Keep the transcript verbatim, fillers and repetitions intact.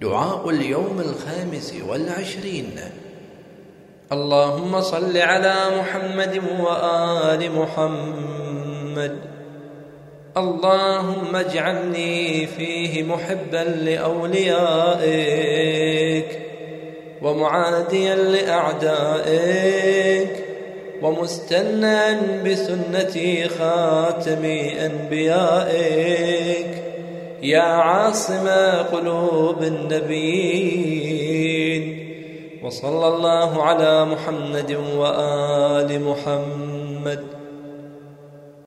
دعاء اليوم الخامس والعشرين. اللهم صل على محمد وآل محمد. اللهم اجعلني فيه محبا لأوليائك ومعاديا لأعدائك ومستنى بسنة خاتم أنبيائك يا عاصم قلوب النبيين. وصلى الله على محمد وآل محمد.